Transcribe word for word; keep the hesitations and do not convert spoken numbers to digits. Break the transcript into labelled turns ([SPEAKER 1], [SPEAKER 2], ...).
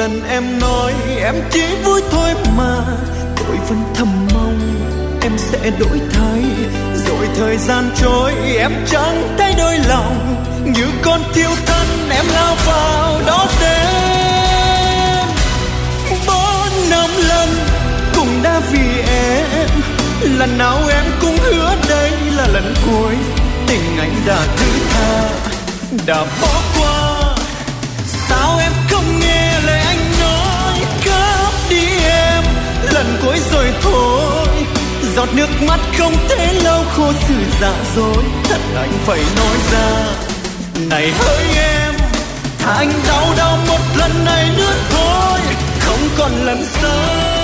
[SPEAKER 1] lần em nói em chỉ vui thôi mà, tôi vẫn thầm mong em sẽ đổi thay. Rồi thời gian trôi em chẳng thấy đôi lòng, như con thiêu thân em lao vào đó tên. Bốn năm lần cũng đã vì em, lần nào em cũng hứa đây là lần cuối. Tình anh đã thứ tha, đã bỏ qua. Sao em không nghe lời anh nói, cướp đi em lần cuối rồi thôi. Giọt nước mắt không thể lâu khô sự dạ dối, thật anh phải nói ra. Này hỡi em, thà anh đau đau một lần này nữa thôi, không còn lần sau.